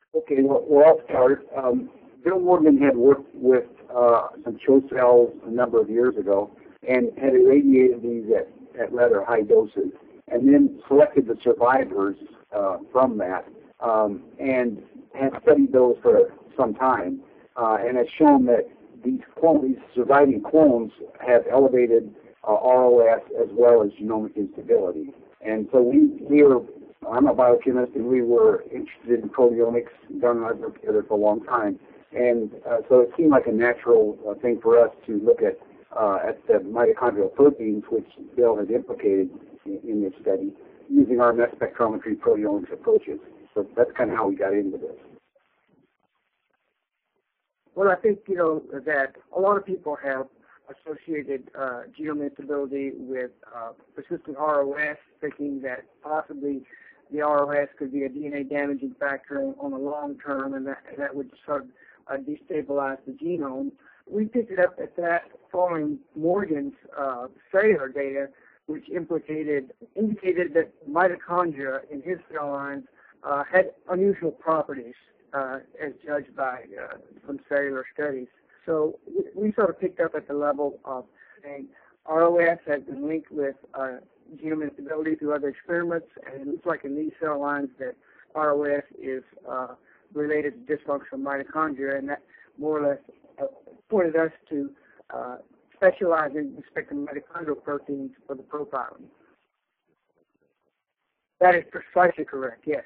Okay, well I'll start. Bill Morgan had worked with some CHO cells a number of years ago and had irradiated these at rather high doses, and then selected the survivors from that, and had studied those for some time, and has shown that these surviving clones have elevated ROS as well as genomic instability. And so I'm a biochemist, and we were interested in proteomics. Don and I have worked together for a long time. And so it seemed like a natural thing for us to look at the mitochondrial proteins, which Bill had implicated in this study, using our mass spectrometry proteomics approaches. So that's kind of how we got into this. Well, I think, that a lot of people have associated genome instability with persistent ROS, thinking that possibly the ROS could be a DNA damaging factor on the long term, and that would sort of destabilize the genome. We picked it up at that following Morgan's cellular data, which indicated that mitochondria in his cell lines had unusual properties as judged by some cellular studies. So we sort of picked up at the level of saying ROS has been linked with genome instability through other experiments, and it looks like in these cell lines that ROS is related to dysfunctional mitochondria, and that more or less pointed us to specialize in respecting mitochondrial proteins for the profiling. That is precisely correct, yes.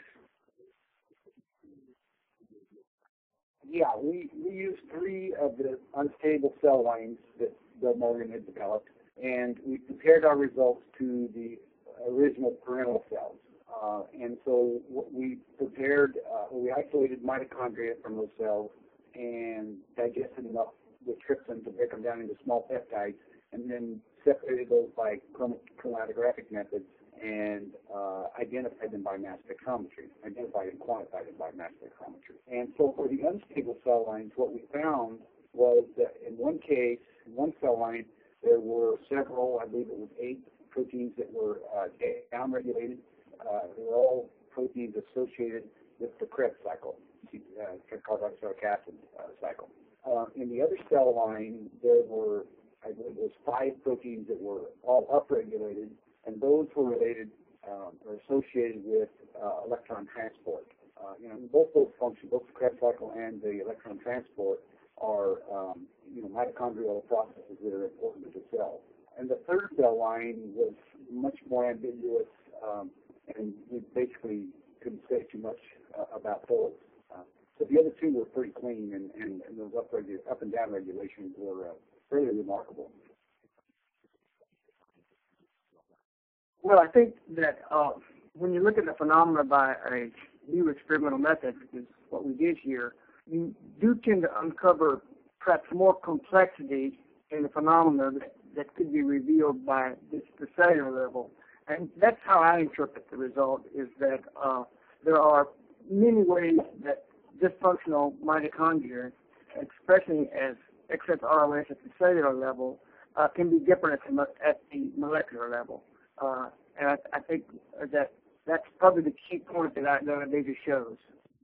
Yeah, we used 3 of the unstable cell lines that Bill Morgan had developed, and we compared our results to the original parental cells. And so what we prepared, we isolated mitochondria from those cells and digested them up with trypsin to break them down into small peptides, and then separated those by chromatographic methods and identified them by mass spectrometry, identified and quantified them by mass spectrometry. And so for the unstable cell lines, what we found was that in one case, in one cell line, there were several, I believe it was 8 proteins that were downregulated. They were all proteins associated with the Krebs cycle, carboxylic acid cycle. In the other cell line, there were, I believe it was 5 proteins that were all upregulated, and those were related or associated with electron transport. Both those functions, both the Krebs cycle and the electron transport, are mitochondrial processes that are important to the cell. And the third cell line was much more ambiguous, and we basically couldn't say too much about those. So the other 2 were pretty clean, and those up and down regulations were fairly remarkable. Well, I think that when you look at the phenomena by a new experimental method, which is what we did here, you do tend to uncover perhaps more complexity in the phenomena that could be revealed by the cellular level. And that's how I interpret the result, is that there are many ways that dysfunctional mitochondria, expressing as excess ROS at the cellular level, can be different at the molecular level. And I think that's probably the key point that our data shows.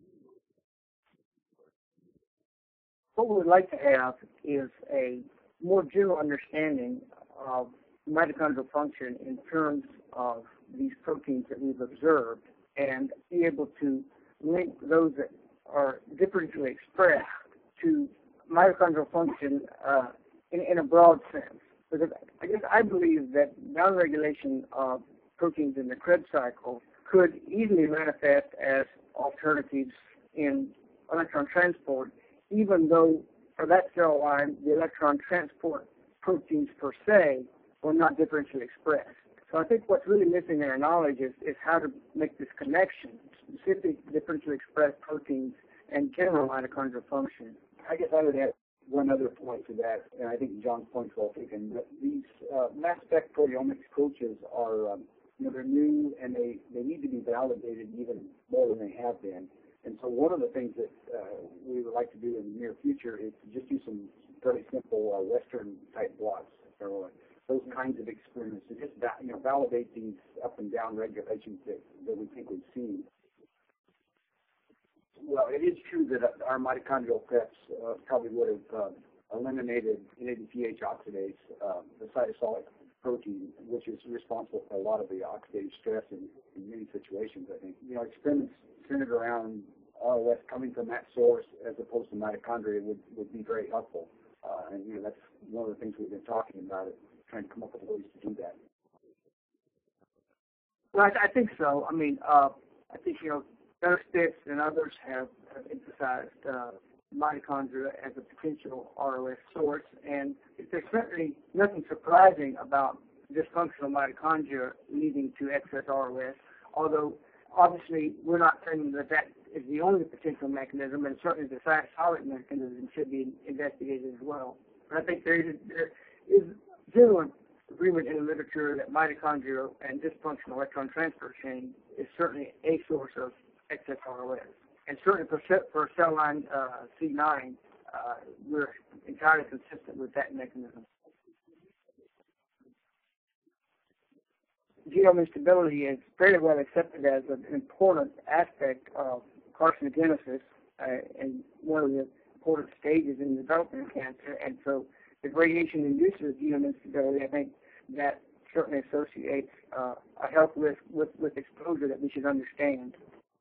What we would like to have is a more general understanding of mitochondrial function in terms of these proteins that we've observed, and be able to link those that are differentially expressed to mitochondrial function in a broad sense. Because I believe that downregulation of proteins in the Krebs cycle could easily manifest as alternatives in electron transport, even though for that cell line, the electron transport proteins per se were not differentially expressed. So I think what's really missing in our knowledge is how to make this connection, specific differentially expressed proteins and general mitochondrial function. I guess I would add one other point to that, and I think John's point's well taken. That these mass spec proteomics approaches are, they're new, and they need to be validated even more than they have been. And so one of the things that we would like to do in the near future is to just do some fairly simple Western type blots, or those kinds of experiments to just validate these up and down regulations that we think we've seen. Well, it is true that our mitochondrial pets probably would have eliminated NADPH oxidase, the cytosolic protein, which is responsible for a lot of the oxidative stress in many situations, I think. You know, experiments centered around ROS coming from that source as opposed to mitochondria would be very helpful. And, you know, that's one of the things we've been talking about, is trying to come up with ways to do that. Well, I think so. I mean, I think, you know, Spitz and others have emphasized mitochondria as a potential ROS source, and there's certainly nothing surprising about dysfunctional mitochondria leading to excess ROS, although obviously we're not saying that that is the only potential mechanism, and certainly the cytosolic mechanism should be investigated as well. But I think there is general agreement in the literature that mitochondria and dysfunctional electron transfer chain is certainly a source of excess ROS. And certainly for cell line C9, we're entirely consistent with that mechanism. Genome instability is fairly well accepted as an important aspect of carcinogenesis and one of the important stages in the development of cancer. And so if radiation induces genome instability, I think that certainly associates a health risk with exposure that we should understand.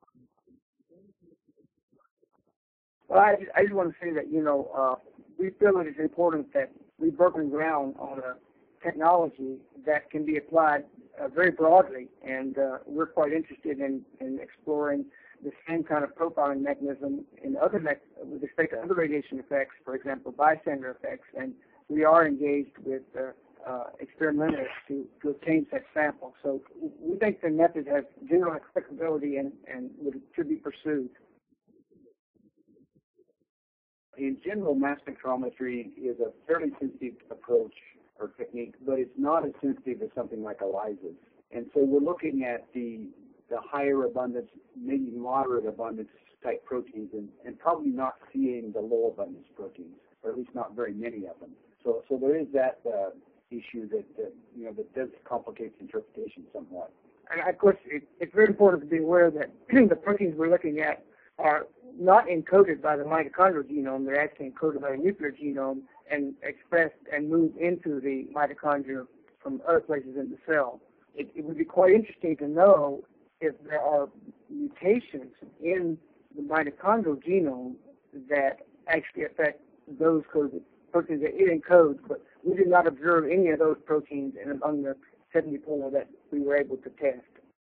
Well, I just want to say that, you know, we feel it is important that we've broken ground on a technology that can be applied very broadly, and we're quite interested in exploring the same kind of profiling mechanism in other with respect to other radiation effects, for example, bystander effects, and we are engaged with experimentalists to obtain such samples. So we think the method has general applicability and should be pursued. In general, mass spectrometry is a fairly sensitive approach or technique, but it's not as sensitive as something like ELISA's. And so we're looking at the higher abundance, maybe moderate abundance type proteins, and probably not seeing the low abundance proteins, or at least not very many of them. So there is that issue that you know, that does complicate the interpretation somewhat. And of course, it's very important to be aware that the proteins we're looking at are not encoded by the mitochondrial genome. They're actually encoded by the nuclear genome and expressed and moved into the mitochondria from other places in the cell. It would be quite interesting to know if there are mutations in the mitochondrial genome that actually affect those proteins that it encodes, but we did not observe any of those proteins among the 74 that we were able to test.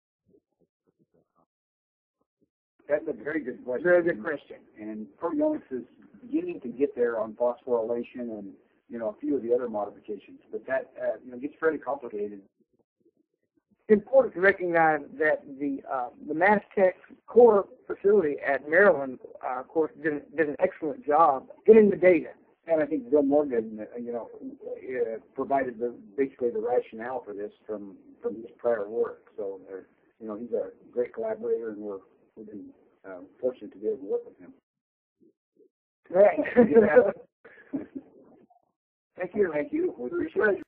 That's a very good question. Very good question. And proteomics is beginning to get there on phosphorylation and, you know, a few of the other modifications, but that you know, gets fairly complicated. It's important to recognize that the Mass Tech core facility at Maryland, of course, did an excellent job getting the data. And I think Bill Morgan, you know, provided basically the rationale for this from his prior work. So, you know, he's a great collaborator, and we've been fortunate to be able to work with him. Right. Thank you. We appreciate it.